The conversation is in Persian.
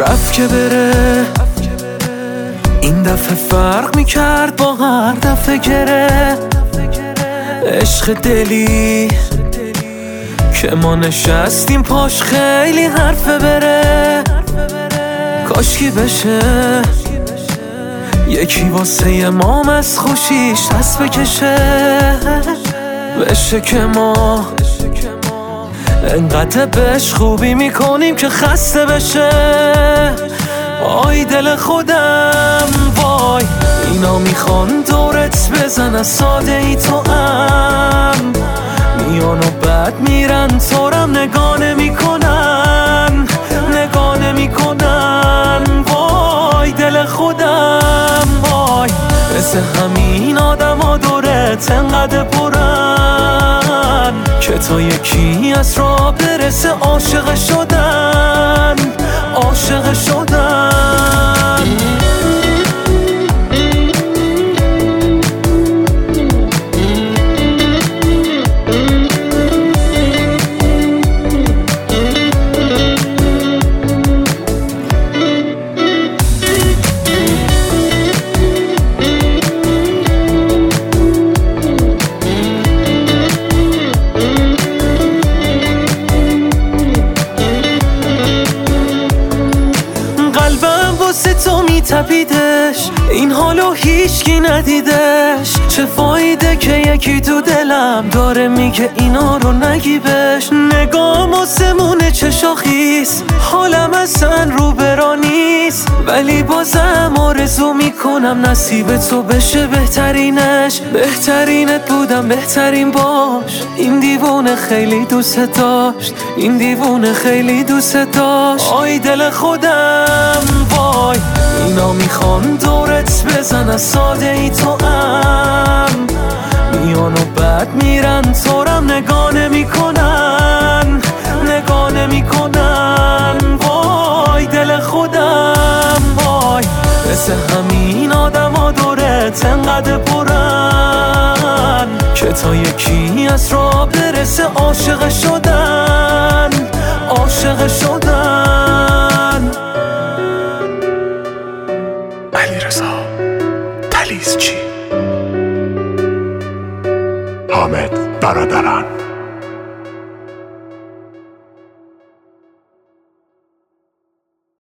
رفت که بره، این دفعه فرق میکرد با هر دفعه گره. عشق دلی که ما نشستیم پاش خیلی حرفه بره. کاشکی بشه یکی واسه ما از خوشیش دست بکشه. بشه که ما انقدر بهش خوبی میکنیم که خسته بشه. آی دل خودم وای، اینا میخوان دورت بزنن ساده ای تو هم میان و بعد میرن تورم نگاه نمیکنن، نگاه نمیکنن. وای دل خودم وای، مثل همین آدم ها دورت انقدر پرن که تا یکی از راه برسه عاشق شدن، عاشق شدن. واسه تو میتپیدش، این حالو هیچکی ندیدش. چه فایده که یکی تو دلم داره میگه اینا رو نگی بهش. نگام آسمونه چه شاخیست، حالم اصلا رو برا نیست، ولی بازم آرزو میکنم نصیب تو بشه بهترینش. بهترینت بودم بهترین باش، این دیوونه خیلی دوست داشت، این دیوونه خیلی دوست داشت. آی دل خودم وای، اینا میخوان دورت بزنن ساده ای تو هم میان و بعد میرن تورم نگاه نمیکنن، نگاه نمیکنن. وای دل خودم وای، مثل همین آدم ها دورت انقدر پرن که تا یکی از راه برسه عاشق شدن، عاشق شدن. علیرضا تلیزچی، حامد برادران.